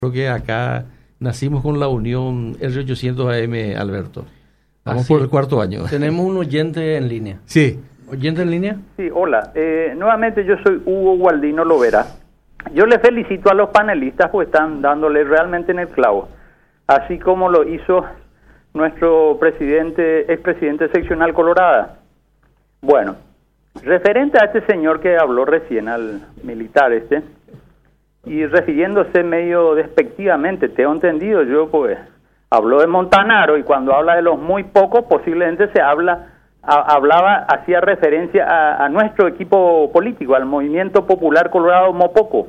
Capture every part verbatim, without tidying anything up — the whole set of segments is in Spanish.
Creo que acá nacimos con la unión R ochocientos A M, Alberto. Vamos Así, por el cuarto año. Tenemos un oyente en línea. Sí. ¿Oyente en línea? Sí, hola. Eh, nuevamente yo soy Hugo Gualdino Lovera. Yo le felicito a los panelistas porque están dándole realmente en el clavo. Así como lo hizo nuestro presidente, expresidente seccional Colorada. Bueno, referente a este señor que habló recién, al militar este, y refiriéndose medio despectivamente, tengo entendido yo, pues, habló de Montanaro, y cuando habla de los muy pocos, posiblemente se habla, a, hablaba, hacía referencia a, a nuestro equipo político, al Movimiento Popular Colorado Mopoco.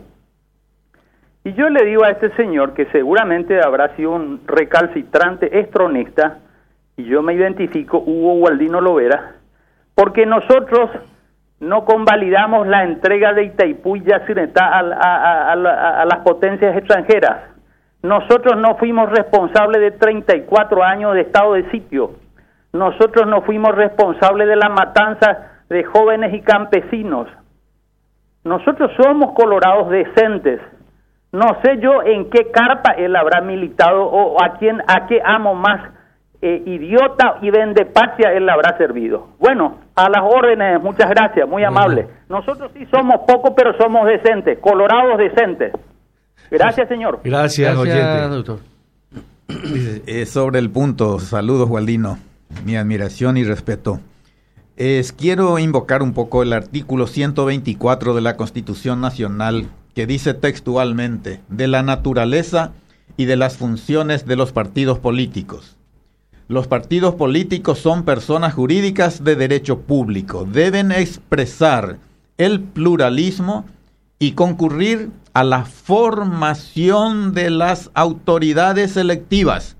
Y yo le digo a este señor que seguramente habrá sido un recalcitrante estronista, y yo me identifico, Hugo Gualdino Lovera, porque nosotros no convalidamos la entrega de Itaipú y Yacyretá a, a, a, a, a las potencias extranjeras. Nosotros no fuimos responsables de treinta y cuatro años de estado de sitio. Nosotros no fuimos responsables de la matanza de jóvenes y campesinos. Nosotros somos colorados decentes. No sé yo en qué carpa él habrá militado o a quién, a qué amo más eh, idiota y vendepatria él habrá servido. Bueno, a las órdenes, muchas gracias, muy amable. Nosotros sí somos pocos, pero somos decentes, colorados decentes. Gracias, señor. Gracias, Gracias, oyente. doctor. Eh, sobre el punto, saludos, Gualdino, mi admiración y respeto. Es, quiero invocar un poco el artículo ciento veinticuatro de la Constitución Nacional, que dice textualmente, de la naturaleza y de las funciones de los partidos políticos. Los partidos políticos son personas jurídicas de derecho público, deben expresar el pluralismo y concurrir a la formación de las autoridades electivas,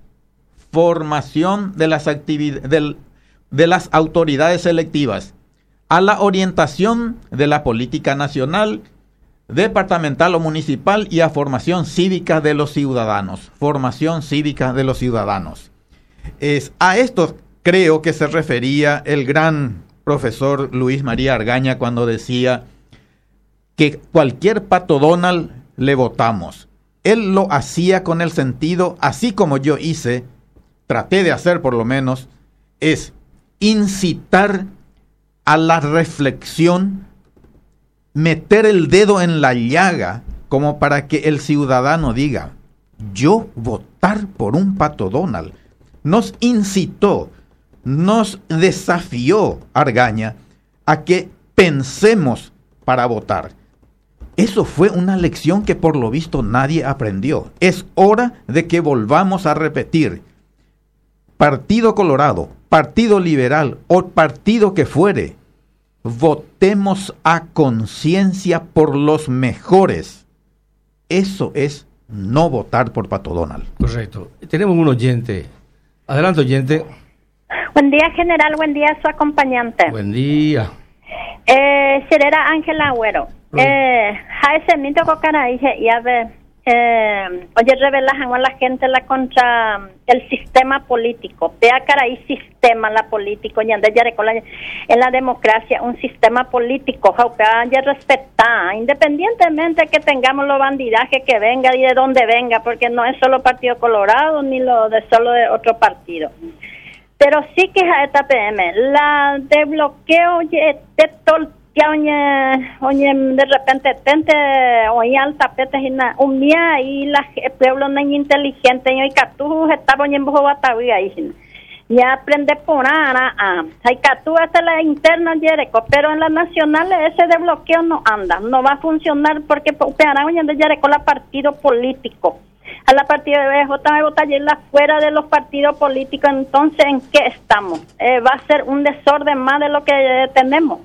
formación de las, activid- del, de las autoridades electivas, a la orientación de la política nacional, departamental o municipal y a formación cívica de los ciudadanos, formación cívica de los ciudadanos. Es, a esto creo que se refería el gran profesor Luis María Argaña cuando decía que cualquier Pato Donald le votamos. Él lo hacía con el sentido, así como yo hice, traté de hacer por lo menos, es incitar a la reflexión, meter el dedo en la llaga, como para que el ciudadano diga, yo votar por un Pato Donald. Nos incitó, nos desafió Argaña a que pensemos para votar. Eso fue una lección que por lo visto nadie aprendió. Es hora de que volvamos a repetir. Partido Colorado, Partido Liberal o partido que fuere, votemos a conciencia por los mejores. Eso es no votar por Pato Donald. Correcto. Tenemos un oyente. Adelante, oyente. Buen día, general. Buen día a su acompañante. Buen día. Eh, Serera Ángela Agüero. Eh, a ese mito cocara dije, y a ver, eh, oye, revelajan a la gente la contra el sistema político. Vea cara ahí sistema la político, y ande ya en la democracia, un sistema político, que haya respetar, independientemente que tengamos los bandidajes que venga y de dónde venga, porque no es solo Partido Colorado ni lo de solo de otro partido. Pero sí que es a esta P M, la de bloqueo de todo. Ya oye, oye, de repente, tente, oye, al tapete, un día, y la, el pueblo no es inteligente, y Catú estaba en Bojo Batavia, y ya aprende por ahora, ah, hay Catú hasta la interna, Yereco, pero en las nacionales ese de bloqueo no anda, no va a funcionar, porque para oye, de Yereco, la partido político, a la partida de B J me vota la fuera de los partidos políticos, entonces, ¿en qué estamos? Eh, va a ser un desorden más de lo que eh, tenemos.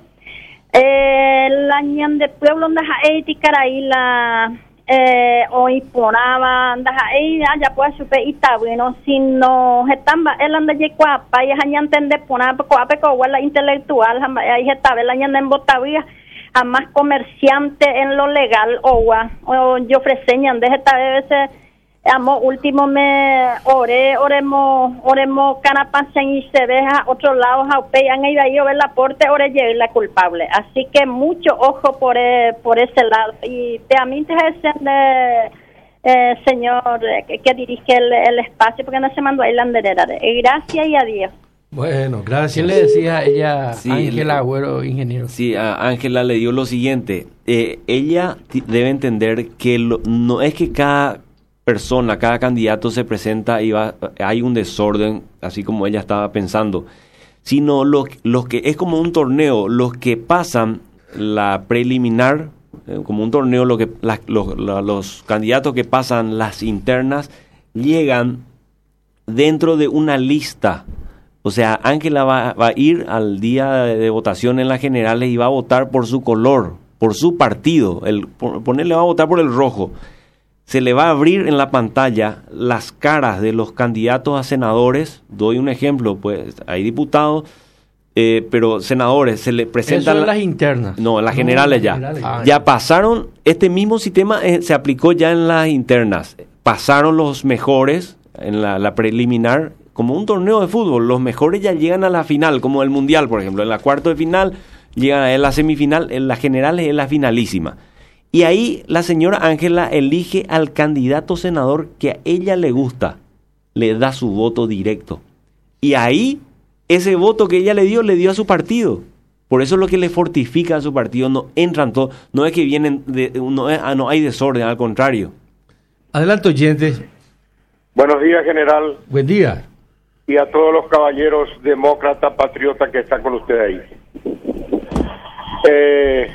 Eh, la ñan de pueblo anda ahí ahí la eh, hoy poraba anda ahí ya puede supe y está bueno si no estamba él anda de cuapa y hañan entender poner cuapa con la intelectual ahí está la ñan en botavía a más comerciante en lo legal o o yo ofreceñan de esta vez amo último me ore oremos oremos canapasen y se deja otro lado jaupean y ahí ver la porte ore llegue la culpable, así que mucho ojo por eh, por ese lado y te a mí te de eh, señor eh, que, que dirige el, el espacio, porque no se mandó ahí la anderera. Eh, gracias y adiós. Bueno, ¿Qué gracias. le decía a ella, Sí, Ángela le- Agüero, ingeniero? Sí, a Ángela le dio lo siguiente. Eh, ella ti- debe entender que lo- no es que cada persona, cada candidato se presenta y va, hay un desorden, así como ella estaba pensando, sino los, los que es como un torneo, los que pasan la preliminar, eh, como un torneo, lo que la- los, la- los candidatos que pasan las internas llegan dentro de una lista. O sea, Ángela va, va a ir al día de, de votación en las generales y va a votar por su color, por su partido. El, por, ponerle va a votar por el rojo. Se le va a abrir en la pantalla las caras de los candidatos a senadores. Doy un ejemplo, pues hay diputados, eh, pero senadores, se le presentan... Eso en la- las internas. No, en las No, generales las ya. generales. Ah, Ya pasaron, este mismo sistema eh, se aplicó ya en las internas. Pasaron los mejores en la, la preliminar, como un torneo de fútbol. Los mejores ya llegan a la final, como el Mundial, por ejemplo. En la cuarto de final, llegan a la semifinal, en las generales es la finalísima. Y ahí la señora Ángela elige al candidato senador que a ella le gusta. Le da su voto directo. Y ahí, ese voto que ella le dio, le dio a su partido. Por eso es lo que le fortifica a su partido. No entran todos, no es que vienen, de, no, es- ah, no hay desorden, al contrario. Adelante, oyentes. Buenos días, general, Buen día. y a todos los caballeros demócratas, patriotas que están con usted ahí. Eh,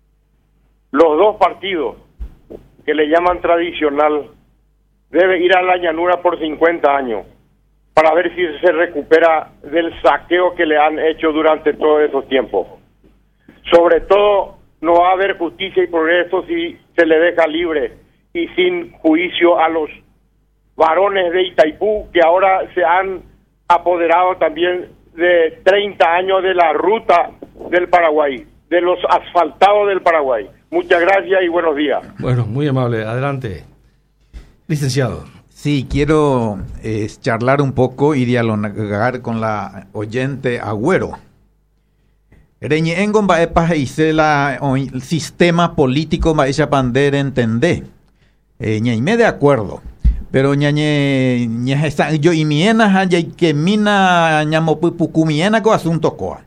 los dos partidos que le llaman tradicional deben ir a la llanura por cincuenta años para ver si se recupera del saqueo que le han hecho durante todos esos tiempos. Sobre todo, no va a haber justicia y progreso si se le deja libre y sin juicio a los varones de Itaipú que ahora se han apoderado también de treinta años de la ruta del Paraguay, de los asfaltados del Paraguay. Muchas gracias y buenos días. Bueno, muy amable. Adelante. Licenciado. Sí, quiero eh, charlar un poco y dialogar con la oyente Agüero. Reñe engon va epa hice la o, el sistema político va ella pander entender. Eh, ñaime de acuerdo. Pero ñañe ña esta yo y miena haya que mina ñamo pucumiena co asunto coa.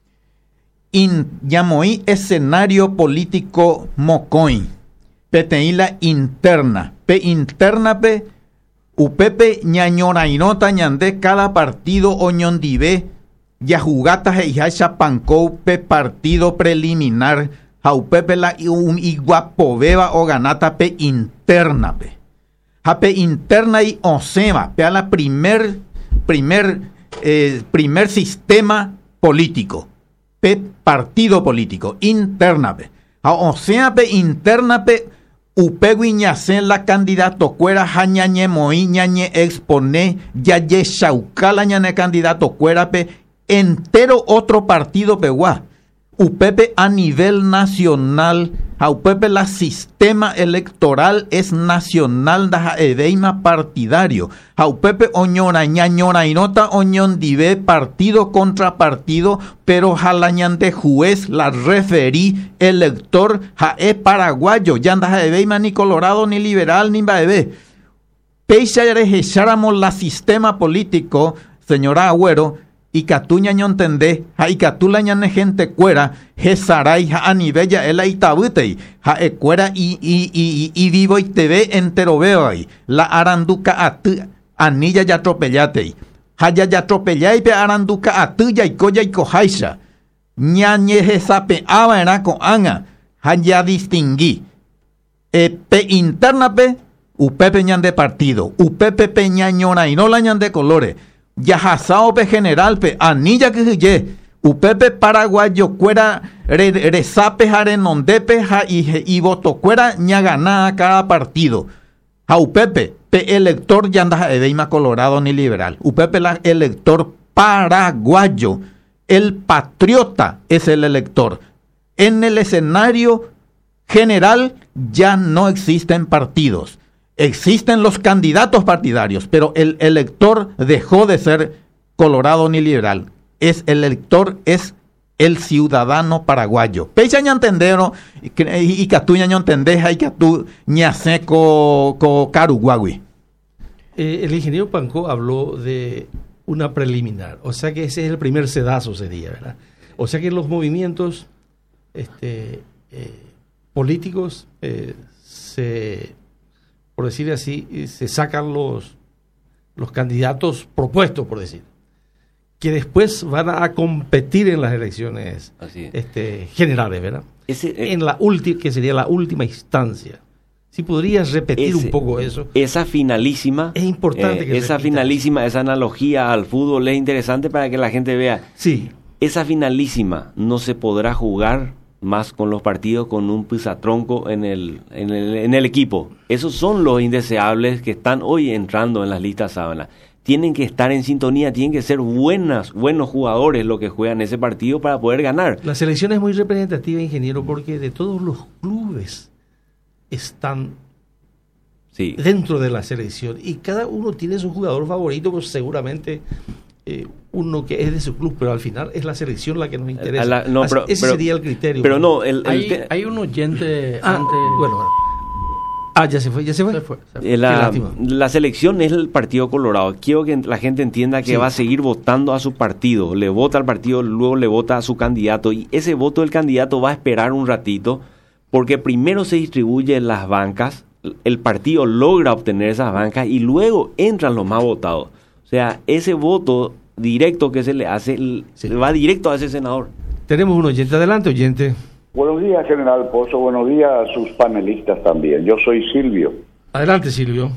In ñamoi escenario político mocoin. Peteila interna. Pe interna pe upepe ñañorainota ñande cada partido oñondive ya jugatas e ya pancou pe partido preliminar jaupepe la un iguapoveva o ganata pe interna pe. Jape interna y osema, pe a la primer, primer, eh, primer sistema político, pe partido político, interna pe. A osea pe interna pe, upegui ñacen la candidato cuera jañañe moi ñañe expone, ya ye chaucala ñane candidato cuera pe, entero otro partido pe gua. Upepe a nivel nacional, a Upepe la sistema electoral es nacional da edeima partidario. A Upepe oñora ñañora inota oñon dive partido contra partido, pero jalañan de juez la referí elector ja es paraguayo, ya anda edeima ni colorado ni liberal ni baebe. Peixa rejecháramos la sistema político, señora Agüero, y catuña ño entendé, ja y catula ñane gente cuera, je saray ja anibella el aitabutei, ja e cuera y, y, y, y vivo y te ve entero veo ahí, la aranduca atu, anilla ya atropellatei, ja ya ya atropellai pe aranduca atu ya y coya y cojaisa, ñañe je sape era con anga, ja ya distinguí, e pe interna pe, upepe ñan de partido, upepe pe ñañona y no la ñan de colores, Yajasao pe general pe anilla que ye upepe paraguayo cuera re, resape jarenondepe ja y, y voto cuera ñagana a cada partido. Ja upepe pe elector yanda edeima colorado ni liberal. Upepe la elector paraguayo. El patriota es el elector. En el escenario general ya no existen partidos. Existen los candidatos partidarios, pero el elector dejó de ser colorado ni liberal. Es el elector es el ciudadano paraguayo. Pecha ñantendero y catuña ñontendeja y catu ñace co co caruguagui. Eh, el ingeniero Pancó habló de una preliminar, o sea que ese es el primer sedazo sería, ¿verdad? O sea que los movimientos este, eh, políticos eh, se, por decir así, se sacan los los candidatos propuestos, por decir, que después van a competir en las elecciones este, generales, ¿verdad? Ese, eh, en la última, que sería la última instancia. Si podrías repetir ese, un poco eso. Esa finalísima. Es importante eh, que esa finalísima, esa analogía al fútbol es interesante para que la gente vea. Sí. Esa finalísima no se podrá jugar más con los partidos con un pisatronco en el, en el en el equipo. Esos son los indeseables que están hoy entrando en las listas sábana. Tienen que estar en sintonía, tienen que ser buenas, buenos jugadores los que juegan ese partido para poder ganar. La selección es muy representativa, ingeniero, porque de todos los clubes están sí. dentro de la selección y cada uno tiene su jugador favorito, pues seguramente eh, uno que es de su club, pero al final es la selección la que nos interesa. La, no, Así, pero, ese pero, sería el criterio. Pero no, el, el hay, te... hay un oyente ah, antes... Bueno, bueno. Ah, ya se fue, ya se fue. Se fue, se fue. La, la selección es el Partido Colorado. Quiero que la gente entienda que sí. va a seguir votando a su partido. Le vota al partido, luego le vota a su candidato. Y ese voto del candidato va a esperar un ratito, porque primero se distribuye en las bancas, el partido logra obtener esas bancas y luego entran los más votados. O sea, ese voto directo que se le hace, sí. va directo a ese senador. Tenemos un oyente. Adelante, oyente. Buenos días, General Pozo. Buenos días a sus panelistas también. Yo soy Silvio. Adelante, Silvio.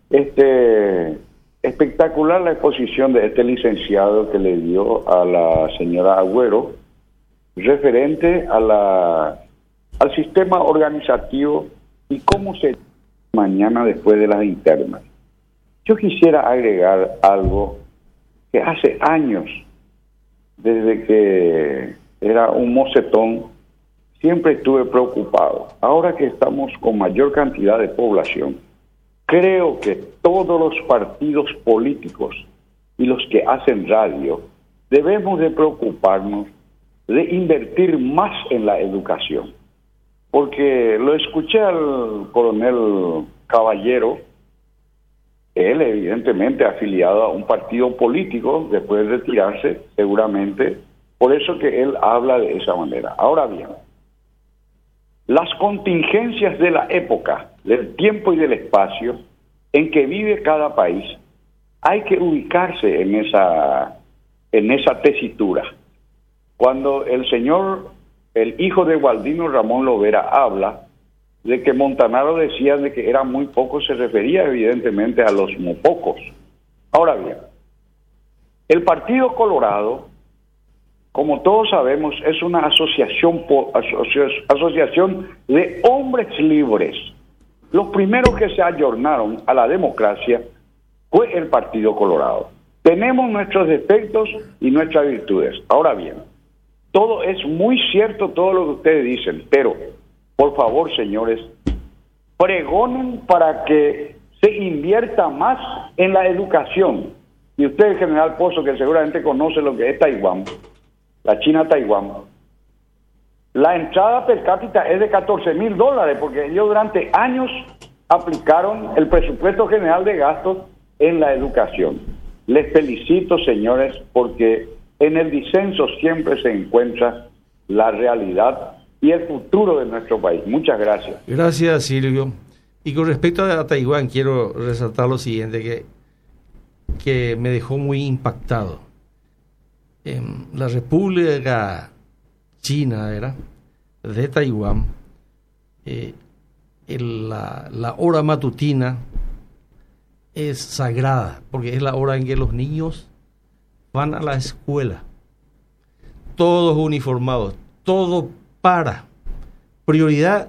Este, espectacular la exposición de este licenciado que le dio a la señora Agüero referente a la al sistema organizativo y cómo se mañana después de las internas. Yo quisiera agregar algo que hace años, desde que era un mocetón, siempre estuve preocupado. Ahora que estamos con mayor cantidad de población, creo que todos los partidos políticos y los que hacen radio debemos de preocuparnos de invertir más en la educación. Porque lo escuché al coronel Caballero, él evidentemente afiliado a un partido político, después de retirarse, seguramente, por eso que él habla de esa manera. Ahora bien, las contingencias de la época, del tiempo y del espacio en que vive cada país, hay que ubicarse en esa, en esa tesitura. Cuando el señor, el hijo de Gualdino Ramón Lovera, habla de que Montanaro decía de que eran muy pocos, se refería evidentemente a los muy pocos. Ahora bien, el Partido Colorado, como todos sabemos, es una asociación, asociación de hombres libres. Los primeros que se ayornaron a la democracia fue el Partido Colorado. Tenemos nuestros defectos y nuestras virtudes. Ahora bien, todo es muy cierto, todo lo que ustedes dicen, pero, por favor, señores, pregonen para que se invierta más en la educación. Y usted, General Pozo, que seguramente conoce lo que es Taiwán, la China-Taiwán, la entrada per cápita es de catorce mil dólares, porque ellos durante años aplicaron el presupuesto general de gastos en la educación. Les felicito, señores, porque en el disenso siempre se encuentra la realidad y el futuro de nuestro país. Muchas gracias. Gracias, Silvio. Y con respecto a Taiwán, quiero resaltar lo siguiente, que, que me dejó muy impactado. En la República China, era de Taiwán, eh, el, la, la hora matutina es sagrada, porque es la hora en que los niños van a la escuela, todos uniformados, todo para. Prioridad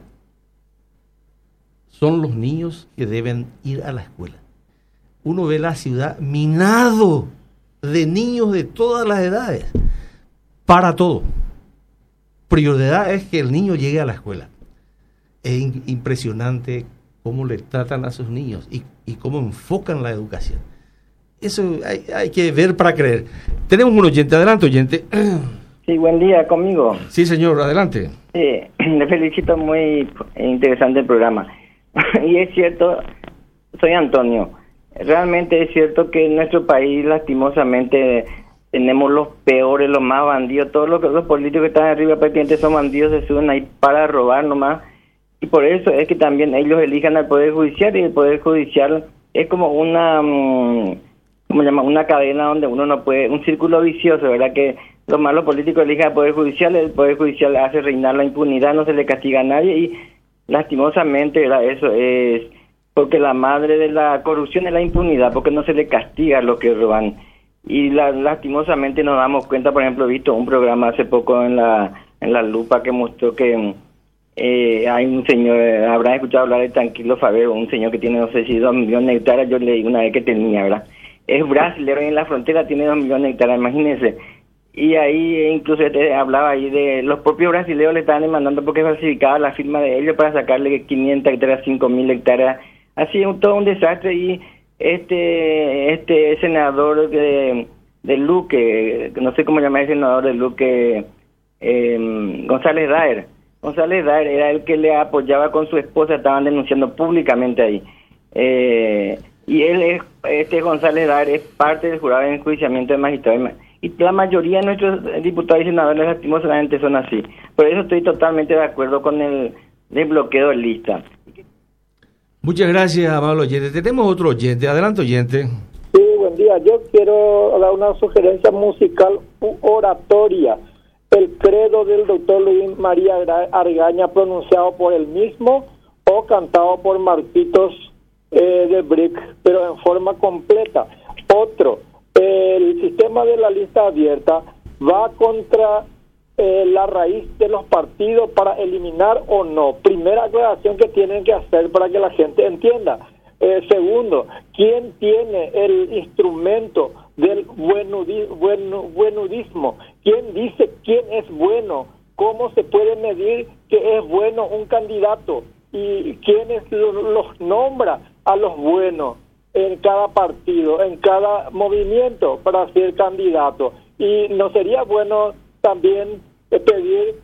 son los niños que deben ir a la escuela. Uno ve la ciudad minado de niños de todas las edades, para todo. Prioridad es que el niño llegue a la escuela. Es in- impresionante cómo le tratan a sus niños y, y cómo enfocan la educación. Eso hay, hay que ver para creer. Tenemos un oyente, adelante, oyente. Sí, buen día, conmigo. Sí, señor, adelante. Sí, le felicito, muy interesante el programa. Y es cierto, soy Antonio, realmente es cierto que en nuestro país lastimosamente tenemos los peores, los más bandidos, todos los, los políticos que están arriba prácticamente son bandidos, se suben ahí para robar nomás, y por eso es que también ellos elijan al Poder Judicial, y el Poder Judicial es como una, um, ¿cómo se llama? Una cadena donde uno no puede, un círculo vicioso, ¿verdad? Que los malos políticos eligen al Poder Judicial, el Poder Judicial hace reinar la impunidad, no se le castiga a nadie, y lastimosamente, ¿verdad? Eso es porque la madre de la corrupción es la impunidad, porque no se le castiga a los que roban. Y la, lastimosamente nos damos cuenta, por ejemplo, he visto un programa hace poco en la en la Lupa que mostró que eh, hay un señor, habrán escuchado hablar de Tranquilo Favero, un señor que tiene, no sé si dos millones de hectáreas, yo leí una vez que tenía, ¿verdad? Es brasilero y en la frontera tiene dos millones de hectáreas, imagínense. Y ahí incluso te hablaba ahí de los propios brasileños le estaban demandando porque falsificaba la firma de ellos para sacarle quinientas hectáreas, cinco mil hectáreas, así un, todo un desastre. Y este este senador de, de Luque, no sé cómo llamar el senador de Luque, eh, González Daer, González Daer era el que le apoyaba con su esposa, estaban denunciando públicamente ahí. Eh, y él es, este González Daer es parte del jurado de enjuiciamiento de magistrados. Y la mayoría de nuestros diputados y senadores lastimosamente son así. Por eso estoy totalmente de acuerdo con el desbloqueo de lista. Muchas gracias, amable oyente. Tenemos otro oyente. Adelante, oyente. Sí, buen día. Yo quiero dar una sugerencia musical, oratoria. El credo del doctor Luis María Argaña, pronunciado por él mismo o cantado por Marquitos eh, de Brick, pero en forma completa. Otro. El sistema de la lista abierta va contra eh, la raíz de los partidos para eliminar o no. Primera aclaración que tienen que hacer para que la gente entienda. Eh, segundo, ¿quién tiene el instrumento del buenudi, buen, buenudismo? ¿Quién dice quién es bueno? ¿Cómo se puede medir que es bueno un candidato? ¿Y quiénes los, los nombra a los buenos en cada partido, en cada movimiento para ser candidato? Y no sería bueno también eh, pedir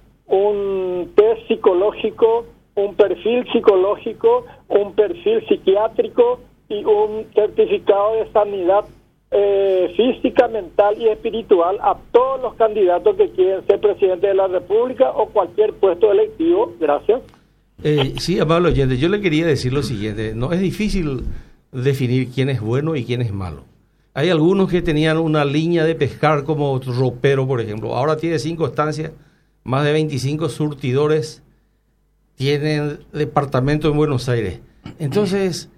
un test psicológico, un perfil psicológico, un perfil psiquiátrico y un certificado de sanidad eh, física, mental y espiritual a todos los candidatos que quieren ser presidente de la República o cualquier puesto electivo? Gracias. Eh, sí, amable oyente, yo le quería decir lo siguiente. No es difícil definir quién es bueno y quién es malo. Hay algunos que tenían una línea de pescar como ropero, por ejemplo. Ahora tiene cinco estancias, más de veinticinco surtidores, tienen departamento en Buenos Aires. Entonces,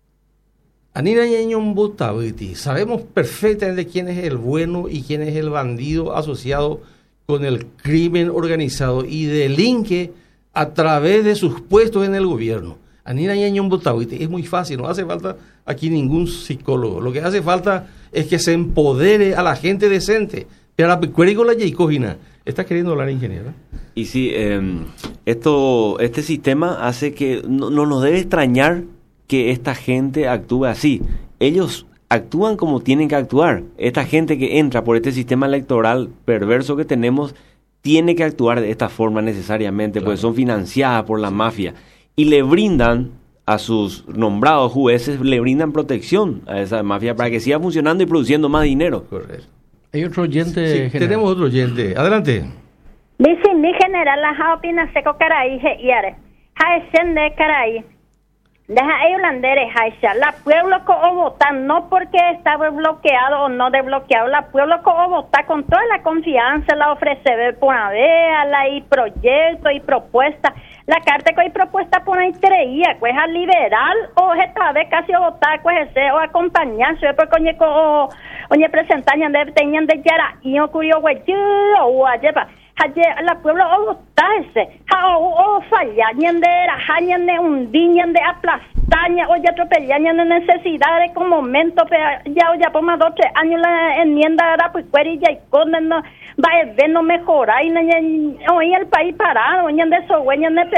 Anira Ñeñón Botaviti, sabemos perfectamente quién es el bueno y quién es el bandido asociado con el crimen organizado y delinque a través de sus puestos en el gobierno. Anira Ñeñón Botaviti, es muy fácil, no hace falta aquí ningún psicólogo. Lo que hace falta es que se empodere a la gente decente. Pero la la Yaycojina, ¿estás queriendo hablar, ingeniero? Y sí, eh, esto, este sistema hace que no, no nos debe extrañar que esta gente actúe así. Ellos actúan como tienen que actuar. Esta gente que entra por este sistema electoral perverso que tenemos tiene que actuar de esta forma necesariamente, claro, porque son financiadas por la mafia. Y le brindan a sus nombrados jueces, le brindan protección a esa mafia para que siga funcionando y produciendo más dinero. Correcto. Hay otro oyente. Sí, tenemos otro oyente. Adelante. Dice mi general, la opina seco caray, yare. Jaesen de caray. Deja ellos landere, jaisa. La pueblo co votar, no porque estaba bloqueado o no desbloqueado. La pueblo co votar con toda la confianza, la ofrece por a la y proyecto y propuesta. La carta que hay propuesta por ahí creía, pues a liberal o esta vez casi a votar, pues ese o acompañarse, porque oye, o oye, presentan de tenían de yara y ocurrió, güey, o ayepa. La pueblo o votarse, o o fallar, ñende era, ñende hundir, ñende aplastaña, o ya atropellar, ñende necesidades con momento, ya o ya por más dos tres años la enmienda era pues cuerilla y con no va a ver no mejorar y hoy el país parado, ñende eso, güey, ñende pero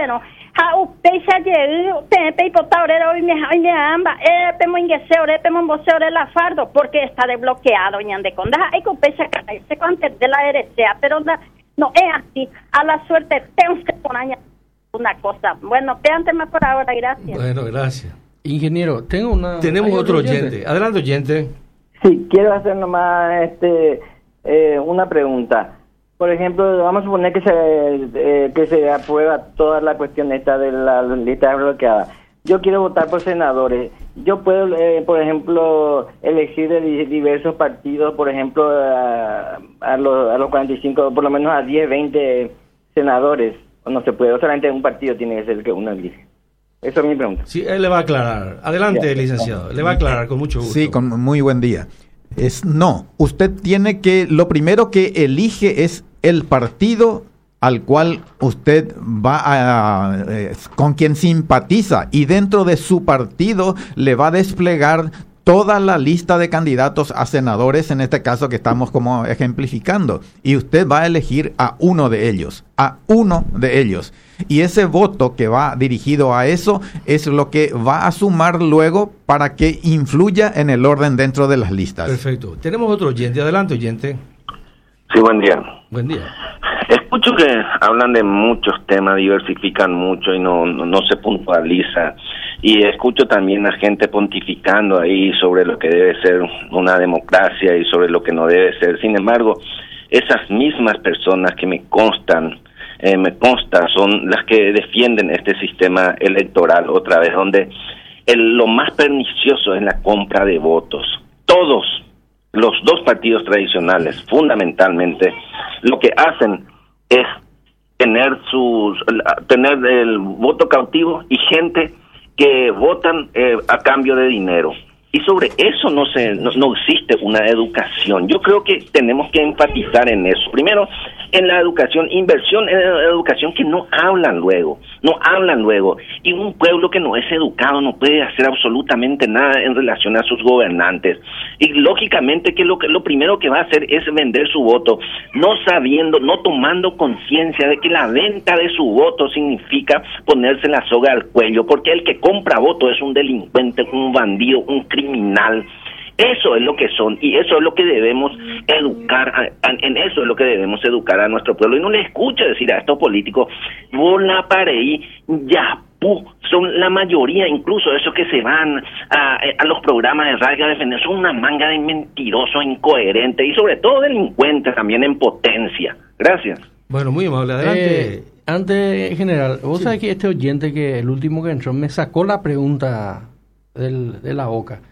ha upecha ye pe pe potaurero y me y me amba eh pemo ingese ore pemo bose ore la fardo porque está desbloqueado ñande con da hay que upecha se cuante de la R C A pero da, no es así a la suerte tenemos que poner una cosa. Bueno, péante más por ahora, gracias. Bueno, gracias. Ingeniero, tengo una... Tenemos otro oyente. oyente. Adelante, oyente. Sí, quiero hacer nomás este, eh, una pregunta. Por ejemplo, vamos a suponer que se eh, que se aprueba toda la cuestión esta de la lista bloqueada. Yo quiero votar por senadores. Yo puedo, eh, por ejemplo, elegir de diversos partidos, por ejemplo, a, a, los, a los cuarenta y cinco, por lo menos a diez, veinte senadores. No se puede, solamente un partido tiene que ser el que uno elige. Esa es mi pregunta. Sí, él le va a aclarar. Adelante, ya, licenciado. Le va a aclarar con mucho gusto. Sí, con muy buen día. Es no, usted tiene que, lo primero que elige es el partido al cual usted va a, eh, con quien simpatiza, y dentro de su partido le va a desplegar toda la lista de candidatos a senadores, en este caso que estamos como ejemplificando, y usted va a elegir a uno de ellos, a uno de ellos, y ese voto que va dirigido a eso es lo que va a sumar luego para que influya en el orden dentro de las listas. Perfecto. Tenemos otro oyente. Adelante, oyente. Sí, buen día. Buen día. Escucho que hablan de muchos temas, diversifican mucho y no, no, no se puntualiza. Y escucho también a gente pontificando ahí sobre lo que debe ser una democracia y sobre lo que no debe ser. Sin embargo, esas mismas personas que me constan, eh, me consta, son las que defienden este sistema electoral otra vez, donde el, lo más pernicioso es la compra de votos. Todos los dos partidos tradicionales, fundamentalmente, lo que hacen es tener sus tener el voto cautivo y gente que votan eh, a cambio de dinero, y sobre eso no se no, no existe una educación. Yo creo que tenemos que enfatizar en eso. Primero, en la educación, inversión en la educación, que no hablan luego, no hablan luego. Y un pueblo que no es educado no puede hacer absolutamente nada en relación a sus gobernantes. Y lógicamente que lo que lo primero que va a hacer es vender su voto, no sabiendo, no tomando conciencia de que la venta de su voto significa ponerse la soga al cuello, porque el que compra voto es un delincuente, un bandido, un criminal. Eso es lo que son, y eso es lo que debemos educar, en eso es lo que debemos educar a nuestro pueblo. Y no le escucho decir a estos políticos, bola pareí, ya, pu, son la mayoría, incluso esos que se van a, a los programas de radio a defender, son una manga de mentirosos, incoherentes y sobre todo delincuentes también en potencia. Gracias. Bueno, muy amable, adelante. Eh, antes, general, vos sí. sabés que este oyente, que el último que entró, me sacó la pregunta del, de la boca.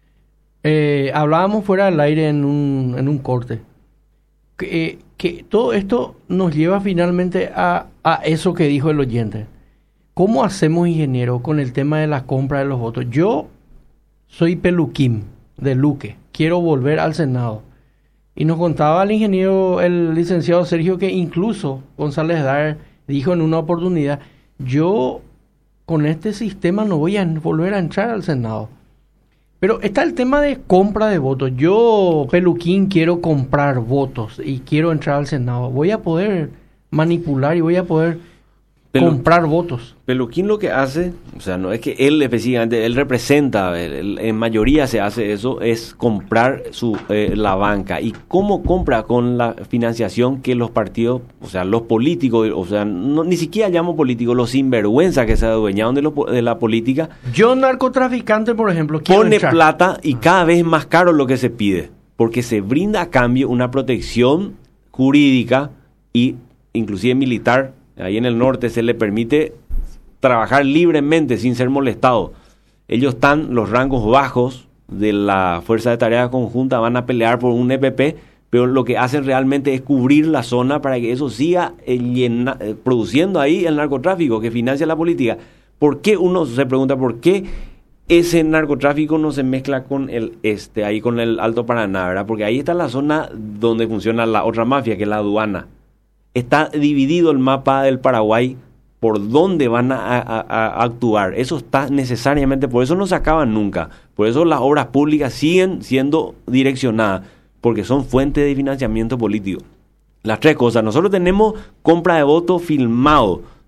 Eh, hablábamos fuera del aire en un, en un corte, que, eh, que todo esto nos lleva finalmente a, a eso que dijo el oyente. ¿Cómo hacemos, ingeniero, con el tema de la compra de los votos? Yo soy peluquín de Luque, quiero volver al Senado. Y nos contaba el ingeniero, el licenciado Sergio, que incluso González Dar dijo en una oportunidad, yo con este sistema no voy a volver a entrar al Senado. Pero está el tema de compra de votos. Yo, peluquín, quiero comprar votos y quiero entrar al Senado. Voy a poder manipular y voy a poder Pelu- comprar votos. Peluquín lo que hace, o sea, no es que él específicamente, él representa, él, él, en mayoría se hace eso, es comprar su eh, la banca. ¿Y cómo compra? Con la financiación que los partidos, o sea, los políticos, o sea, no, ni siquiera llamo políticos, los sinvergüenza que se adueñaron de, lo, de la política. Yo, narcotraficante, por ejemplo, quiero pone entrar. plata y cada vez es más caro lo que se pide, porque se brinda a cambio una protección jurídica y inclusive militar. Ahí en el norte se le permite trabajar libremente sin ser molestado. Ellos están, los rangos bajos de la Fuerza de Tarea Conjunta van a pelear por un E P P, pero lo que hacen realmente es cubrir la zona para que eso siga eh, llena, eh, produciendo ahí el narcotráfico que financia la política. ¿Por qué uno se pregunta por qué ese narcotráfico no se mezcla con el este, ahí con el Alto Paraná, ¿verdad? Porque ahí está la zona donde funciona la otra mafia, que es la aduana. Está dividido el mapa del Paraguay por dónde van a, a, a actuar. Eso está necesariamente, por eso no se acaban nunca. Por eso las obras públicas siguen siendo direccionadas, porque son fuentes de financiamiento político. Las tres cosas. Nosotros tenemos compra de votos filmado,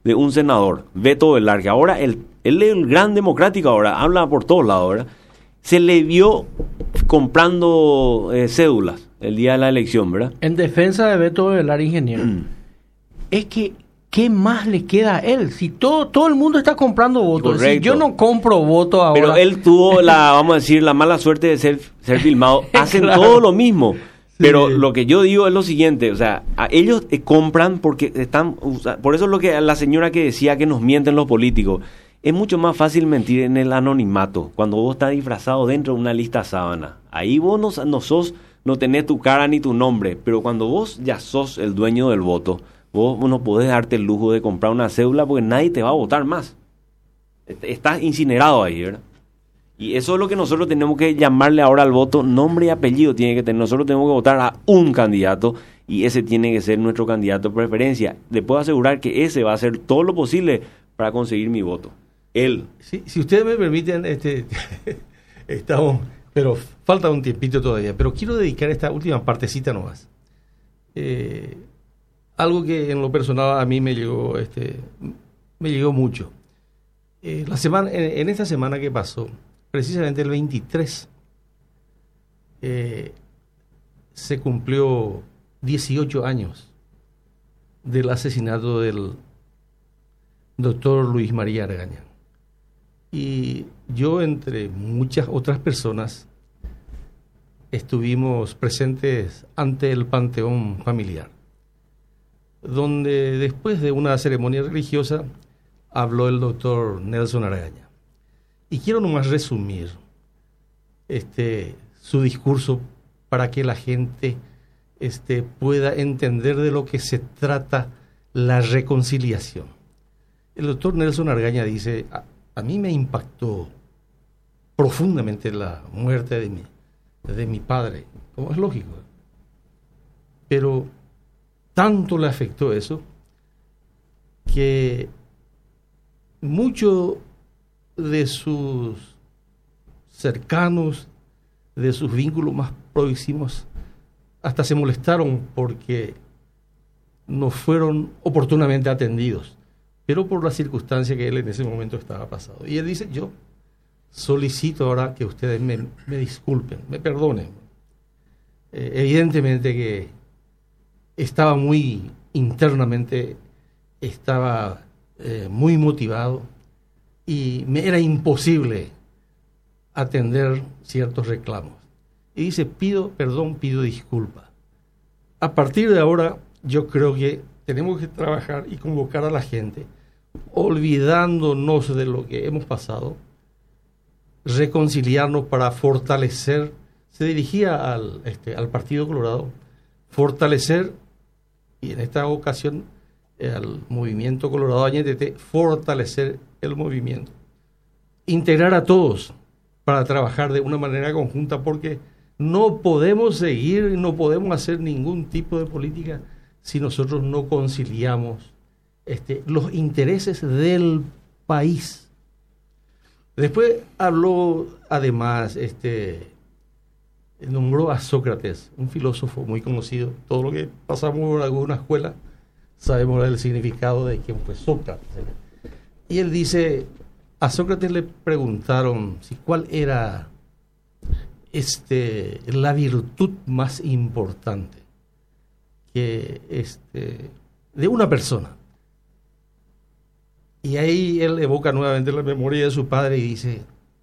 de un senador, Beto Velar, que ahora él, él es el gran democrático, ahora habla por todos lados, ¿verdad? Se le vio comprando eh, cédulas el día de la elección, ¿verdad? En defensa de Beto Velar, ingeniero, es que ¿qué más le queda a él? Si todo todo el mundo está comprando votos, Correcto. si yo no compro votos ahora... Pero él tuvo la, vamos a decir, la mala suerte de ser, ser filmado. Hacen Claro. todo lo mismo. Pero lo que yo digo es lo siguiente, o sea, a ellos eh, compran porque están, o sea, por eso es lo que la señora que decía que nos mienten los políticos, es mucho más fácil mentir en el anonimato, cuando vos estás disfrazado dentro de una lista sábana, ahí vos no, no sos, no tenés tu cara ni tu nombre, pero cuando vos ya sos el dueño del voto, vos no podés darte el lujo de comprar una cédula porque nadie te va a votar más, estás incinerado ahí, ¿verdad? Y eso es lo que nosotros tenemos que llamarle ahora al voto, nombre y apellido tiene que tener. Nosotros tenemos que votar a un candidato y ese tiene que ser nuestro candidato de preferencia. Le puedo asegurar que ese va a hacer todo lo posible para conseguir mi voto. Él. Sí, si ustedes me permiten, este, estamos, pero falta un tiempito todavía. Pero quiero dedicar esta última partecita nomás. Eh, algo que en lo personal a mí me llegó, este, me llegó mucho. Eh, la semana, en, en esta semana que pasó, precisamente el veintitrés, eh, se cumplió dieciocho años del asesinato del doctor Luis María Argaña. Y yo, entre muchas otras personas, estuvimos presentes ante el panteón familiar, donde después de una ceremonia religiosa habló el doctor Nelson Argaña. Y quiero nomás resumir este, su discurso para que la gente este, pueda entender de lo que se trata la reconciliación. El doctor Nelson Argaña dice, a, a mí me impactó profundamente la muerte de mi, de mi padre, como es lógico, pero tanto le afectó eso que mucho de sus cercanos, de sus vínculos más próximos, hasta se molestaron porque no fueron oportunamente atendidos, pero por la circunstancia que él en ese momento estaba pasando. Y él dice, yo solicito ahora que ustedes me, me disculpen, me perdonen. Eh, evidentemente que estaba muy internamente, estaba eh, muy motivado, y me era imposible atender ciertos reclamos. Y dice, pido perdón, pido disculpa. A partir de ahora, yo creo que tenemos que trabajar y convocar a la gente, olvidándonos de lo que hemos pasado, reconciliarnos para fortalecer, se dirigía al, este, al Partido Colorado, fortalecer, y en esta ocasión eh, al Movimiento Colorado Añetete, fortalecer el movimiento, integrar a todos para trabajar de una manera conjunta, porque no podemos seguir, no podemos hacer ningún tipo de política si nosotros no conciliamos este, los intereses del país. Después habló, además, este, nombró a Sócrates, un filósofo muy conocido. Todo lo que pasamos por alguna escuela sabemos el significado de quién fue Sócrates. Y él dice, a Sócrates le preguntaron si cuál era este, la virtud más importante que este, de una persona. Y ahí él evoca nuevamente la memoria de su padre y dice,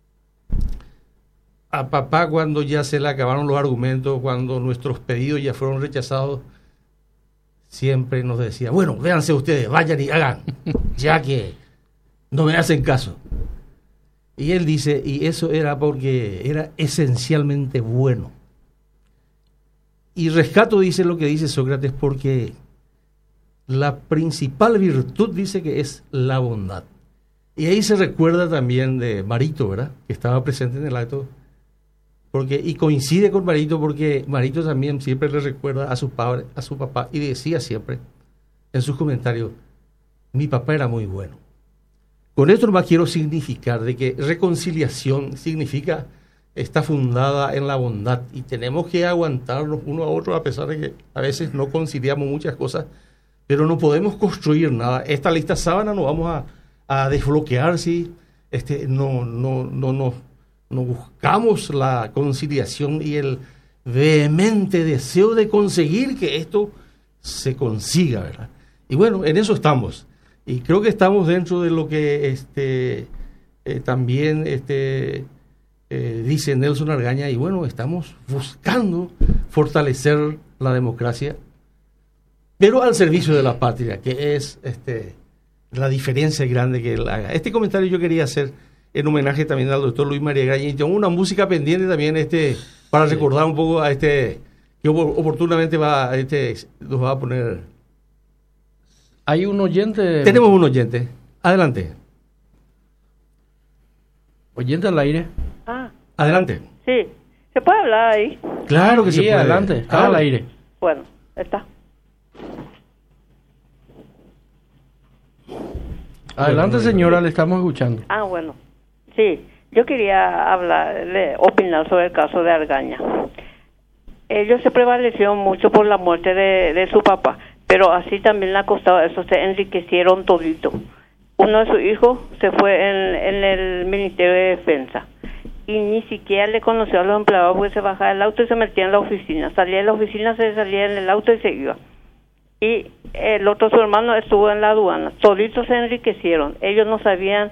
a papá cuando ya se le acabaron los argumentos, cuando nuestros pedidos ya fueron rechazados, siempre nos decía, bueno, véanse ustedes, vayan y hagan, ya que no me hacen caso. Y él dice, y eso era porque era esencialmente bueno. Y rescato, dice lo que dice Sócrates, porque la principal virtud dice que es la bondad. Y ahí se recuerda también de Marito, ¿verdad? Que estaba presente en el acto. Porque, y coincide con Marito porque Marito también siempre le recuerda a su padre, a su papá, y decía siempre en sus comentarios, mi papá era muy bueno. Con esto nomás quiero significar de que reconciliación significa, está fundada en la bondad, y tenemos que aguantarnos uno a otro a pesar de que a veces no conciliamos muchas cosas, pero no podemos construir nada. Esta lista sábana no vamos a, a desbloquear si este, no, no, no, no, no buscamos la conciliación y el vehemente deseo de conseguir que esto se consiga, ¿verdad? Y bueno, en eso estamos. Y creo que estamos dentro de lo que este eh, también este eh, dice Nelson Argaña, y bueno, estamos buscando fortalecer la democracia, pero al servicio de la patria, que es este la diferencia grande que él haga. Este comentario yo quería hacer en homenaje también al doctor Luis María Argaña, y tengo una música pendiente también este para recordar un poco a este que oportunamente va este nos va a poner. Hay un oyente. Tenemos un oyente. Adelante. Oyente al aire. Ah. Adelante. Sí. ¿Se puede hablar ahí? Claro que sí, se puede. Adelante. Está al aire. Bueno, está. Adelante, señora, le estamos escuchando. Ah, bueno. Sí, yo quería hablar, de, opinar sobre el caso de Argaña. Ellos se prevalecieron mucho por la muerte de, de su papá, pero así también le ha costado eso, se enriquecieron todito. Uno de sus hijos se fue en, en el Ministerio de Defensa y ni siquiera le conoció a los empleados porque se bajaba del auto y se metía en la oficina. Salía de la oficina, se salía en el auto y se iba. Y el otro, su hermano, estuvo en la aduana. Toditos se enriquecieron. Ellos no sabían,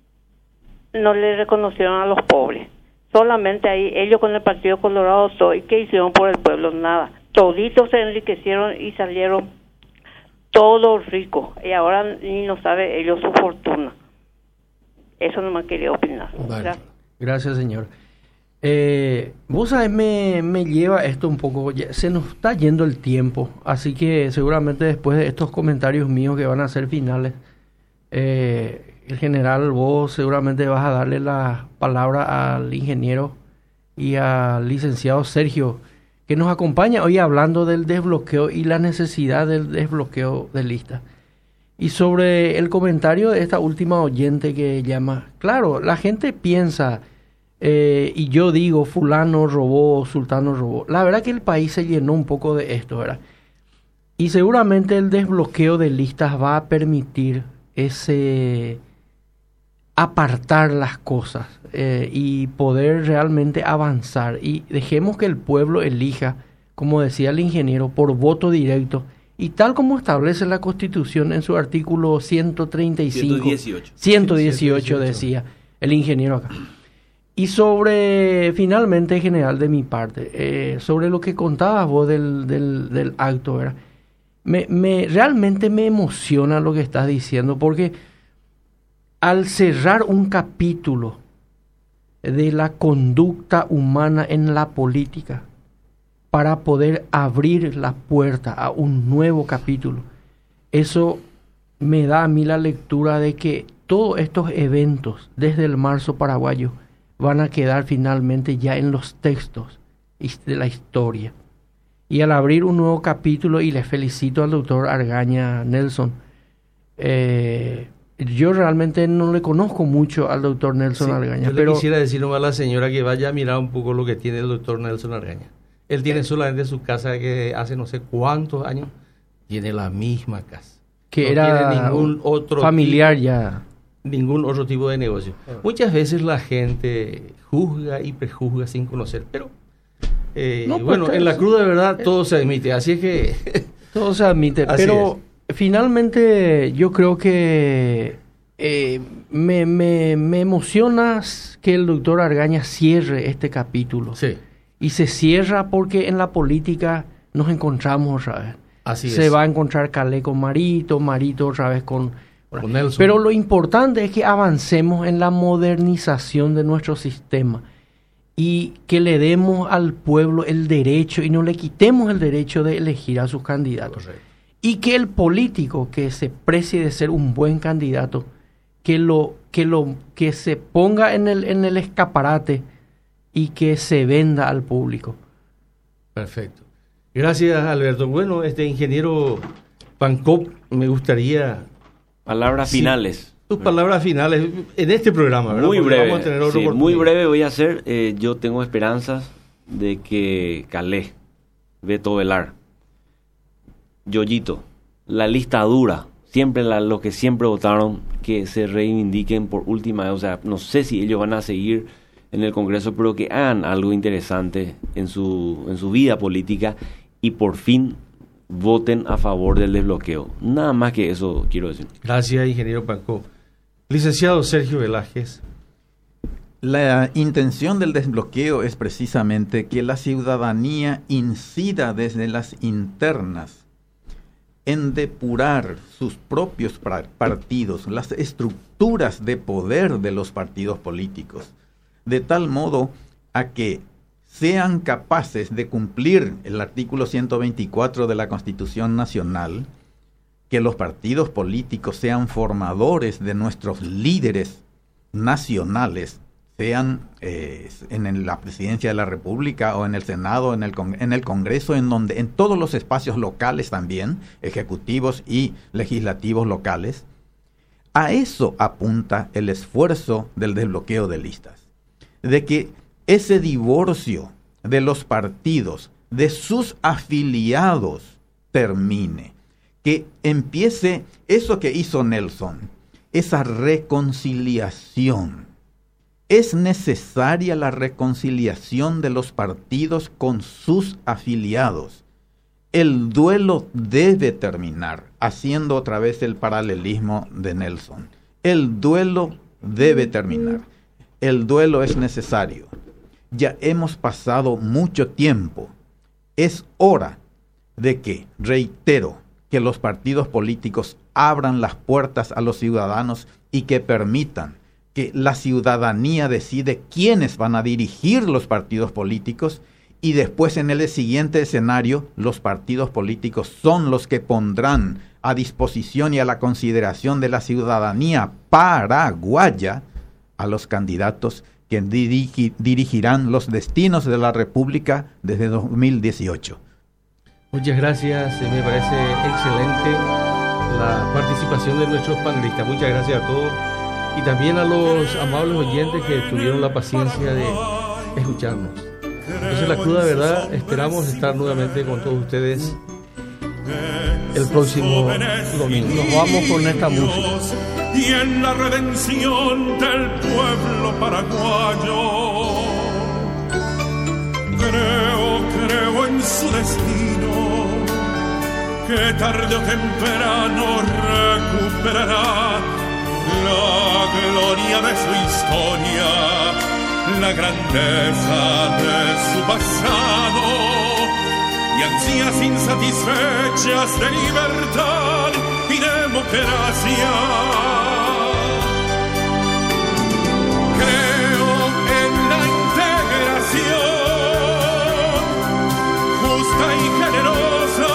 no le reconocieron a los pobres. Solamente ahí, ellos con el Partido Colorado, todo. ¿Y qué hicieron por el pueblo? Nada. Toditos se enriquecieron y salieron todos ricos. Y ahora ni no sabe ellos su fortuna. Eso no me quería opinar. Vale. Gracias. Gracias, señor. Eh, vos sabés, me, me lleva esto un poco, ya, se nos está yendo el tiempo, así que seguramente después de estos comentarios míos que van a ser finales, eh, el general, vos seguramente vas a darle la palabra al ingeniero y al licenciado Sergio, que nos acompaña hoy hablando del desbloqueo y la necesidad del desbloqueo de listas. Y sobre el comentario de esta última oyente que llama, claro, la gente piensa... Eh, y yo digo, fulano robó, sultano robó. La verdad que el país se llenó un poco de esto, ¿verdad? Y seguramente el desbloqueo de listas va a permitir ese apartar las cosas eh, y poder realmente avanzar. Y dejemos que el pueblo elija, como decía el ingeniero, por voto directo. Y tal como establece la Constitución en su artículo ciento treinta y cinco, ciento dieciocho, ciento dieciocho decía el ingeniero acá. Y sobre, finalmente, general, de mi parte, eh, sobre lo que contabas vos del, del, del acto, ¿verdad? Me, me, realmente me emociona lo que estás diciendo, porque al cerrar un capítulo de la conducta humana en la política, para poder abrir la puerta a un nuevo capítulo, eso me da a mí la lectura de que todos estos eventos, desde el marzo paraguayo, van a quedar finalmente ya en los textos de la historia. Y al abrir un nuevo capítulo, y les felicito al doctor Argaña Nelson, eh, yo realmente no le conozco mucho al doctor Nelson sí, Argaña. Yo le pero quisiera decir a la señora que vaya a mirar un poco lo que tiene el doctor Nelson Argaña. Él tiene solamente su casa que hace no sé cuántos años, tiene la misma casa. Que no era tiene ningún otro familiar tipo, ya. Ningún otro tipo de negocio. Ah. Muchas veces la gente juzga y prejuzga sin conocer, pero eh, no, bueno, pues, en la cruda de verdad todo se admite, así es que... todo se admite, pero es. Finalmente yo creo que eh, me, me, me emociona que el doctor Argaña cierre este capítulo. Sí. Y se cierra porque en la política nos encontramos otra vez. Así se es. va a encontrar Calé con Marito, Marito otra vez con... con Nelson. Pero lo importante es que avancemos en la modernización de nuestro sistema y que le demos al pueblo el derecho y no le quitemos el derecho de elegir a sus candidatos. Correcto. Y que el político que se precie de ser un buen candidato, que lo que lo que se ponga en el en el escaparate y que se venda al público. Perfecto. Gracias, Alberto. Bueno, este ingeniero Pancop, me gustaría... Palabras sí, finales. Tus palabras finales en este programa, ¿verdad? Muy Porque breve. vamos a tener otro sí, muy breve voy a hacer. Eh, yo tengo esperanzas de que Calé, Beto Velar, Yoyito, la lista dura, siempre la, lo que siempre votaron, que se reivindiquen por última vez. O sea, no sé si ellos van a seguir en el Congreso, pero que hagan algo interesante en su, en su vida política y por fin voten a favor del desbloqueo. Nada más que eso quiero decir. Gracias, ingeniero Pancó. Licenciado Sergio Velázquez. La intención del desbloqueo es precisamente que la ciudadanía incida desde las internas en depurar sus propios partidos, las estructuras de poder de los partidos políticos, de tal modo a que sean capaces de cumplir el artículo ciento veinticuatro de la Constitución Nacional, que los partidos políticos sean formadores de nuestros líderes nacionales, sean eh, en la presidencia de la República o en el Senado, en el, en el Congreso, en donde, en todos los espacios locales también, ejecutivos y legislativos locales. A eso apunta el esfuerzo del desbloqueo de listas, de que ese divorcio de los partidos, de sus afiliados, termine, que empiece eso que hizo Nelson, esa reconciliación. Es necesaria la reconciliación de los partidos con sus afiliados. El duelo debe terminar, haciendo otra vez el paralelismo de Nelson. El duelo debe terminar. El duelo es necesario. Ya hemos pasado mucho tiempo. Es hora de que, reitero, que los partidos políticos abran las puertas a los ciudadanos y que permitan que la ciudadanía decide quiénes van a dirigir los partidos políticos y después en el siguiente escenario los partidos políticos son los que pondrán a disposición y a la consideración de la ciudadanía paraguaya a los candidatos que dirigi- dirigirán los destinos de la República desde dos mil dieciocho. Muchas gracias, me parece excelente la participación de nuestros panelistas. Muchas gracias a todos. Y también a los amables oyentes que tuvieron la paciencia de escucharnos. Entonces, la cruda verdad, esperamos estar nuevamente con todos ustedes el próximo domingo. Nos vamos con esta música. Y en la redención del pueblo paraguayo, creo, creo en su destino, que tarde o temprano recuperará la gloria de su historia, la grandeza de su pasado y ansias insatisfechas de libertad y democracia. Creo en la integración justa y generosa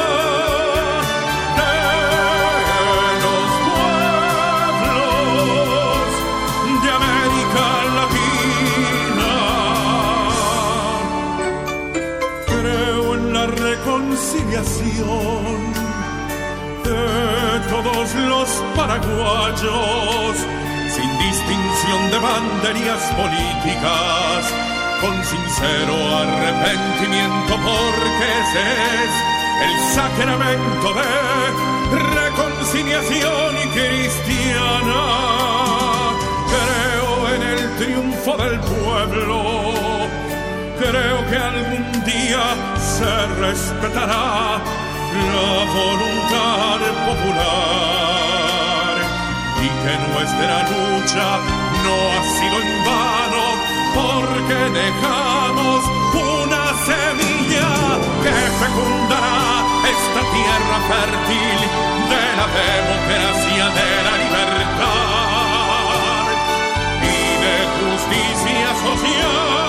reconciliación de todos los paraguayos, sin distinción de banderías políticas, con sincero arrepentimiento, porque ese es el sacramento de reconciliación cristiana. Creo en el triunfo del pueblo, creo que algún día se respetará la voluntad popular y que nuestra lucha no ha sido en vano, porque dejamos una semilla que fecundará esta tierra fértil de la democracia, de la libertad y de justicia social.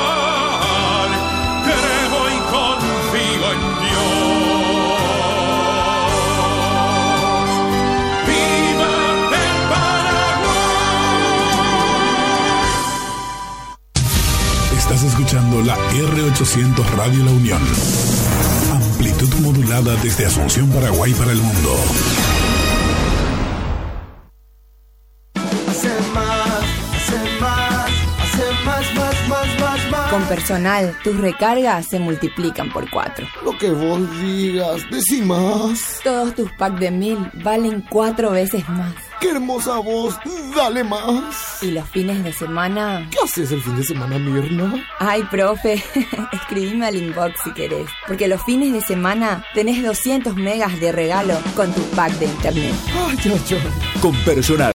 Creo y confío en Dios. ¡Viva el Paraguay! Estás escuchando la R ochocientos Radio La Unión. Amplitud modulada desde Asunción, Paraguay para el mundo. Hacer más, hacer más, hacer más, más, más, más, más. Con Personal, tus recargas se multiplican por cuatro. Lo que vos digas, decí más. Todos tus packs de mil valen cuatro veces más. ¡Qué hermosa voz! ¡Dale más! ¿Y los fines de semana? ¿Qué haces el fin de semana, Mirna? Ay, profe, escribime al inbox si querés. Porque los fines de semana tenés doscientos megas de regalo con tu pack de internet. ¡Ay, ay, ay! Con Personal.